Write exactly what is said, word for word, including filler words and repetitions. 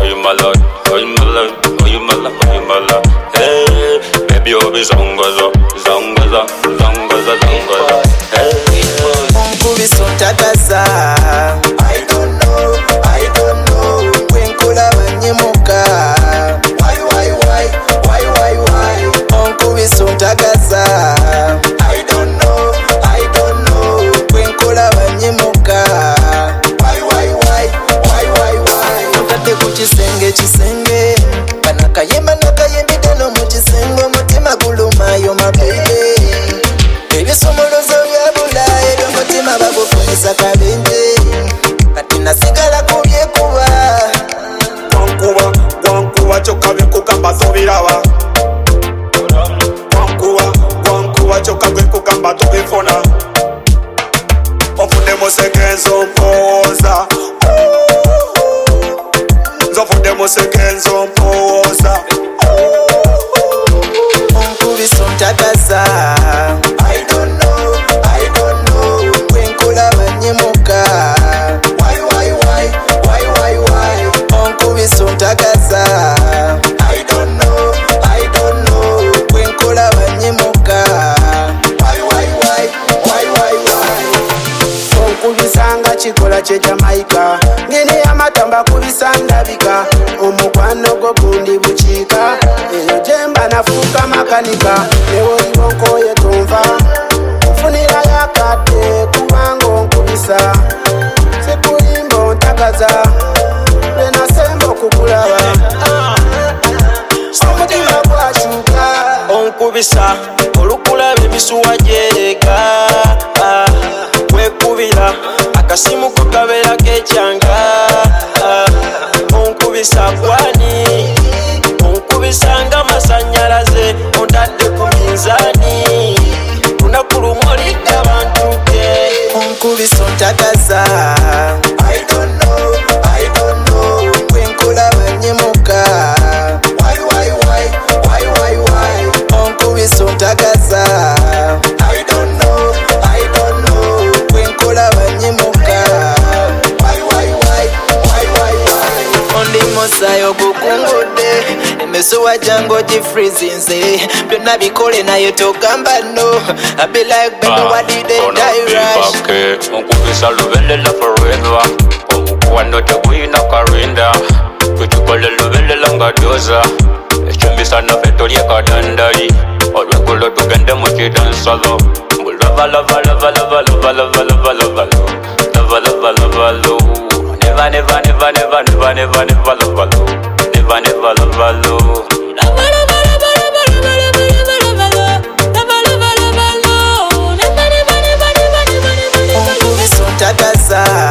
you my love, oh you my love, oh you my love, oh you my love. Hey, baby, oh be zongozo, zongozo, zongozo, zongozo. Hey, Unkubiso ntagaza. I don't know, I don't know. Wenkula banyemuka. Why, why, why, why, why, why? Unkubiso ntagaza. I don't know, I don't know. Wenkula banyemuka. Why, why, why, why, why, why? Utate kuchisenge chisenge. Banakayemba nakayembide no muchisenge. Mutima gulumayo my baby. Baby somolozo yabula. Mutima bagufunisa kabenje. Kati nasigala kubyekuba. Wankuba, wankuba choka bekugamba tobiraba. Wankuba, wankuba choka bekugamba tobifuna. Onfunde musekenzo mpoza. Nzofunde musekenzo mpoza. Unkubiso ntagaza. I don't know, I don't know. Wenkula banyemuka. Why, why, why, why, why, why? Unkubiso ntagaza. I don't know, I don't know. Wenkula banyemuka. Why, why, why, why, why, why? Onkubisanga chikola che Jamaica. Ngene amatamba kubisa ndabika. Omukwano go gundi buchika. Eyo jemba nafuka makanika. Ewoli bonko yetumva. Funira yakate kubango nkubisa. Sekulimbo ntagaza. Lena sembo kukulaba. Omutima gwachuka. Onkubisa olukulabe misuwa jereka. Wekubira akasimu kukabera kekyanga. Onkubisa kwani. Onkubisa nga masanyalaze. Ondadde ku minzani. Unakulumolika abantu ke. Unkubiso ntagaza. I don't know, I don't know. Wenkula banyemuka. Why, why, why, why, why, why? Unkubiso ntagaza. I don't know, I don't know. Wenkula banyemuka. Why, why, why, why, why, why? Ondi mosayo gukungudde. Emesuwa jango gifrizinze. Byonna bikole naye togamba no. I be like baby what did they die rush? Unkubisa lubelela forever. Obukwano tegwina karinda. Tutukole lubelela ngadoza. Echumbisa nafe tolye kadandali. Olweggulo tugende mu kidansalo. Mbu lava lava lava lava lava lava lava lava lava lava lava lo. Never never never never never never never lava lo. Never never lava lo. Unkubiso ntagaza.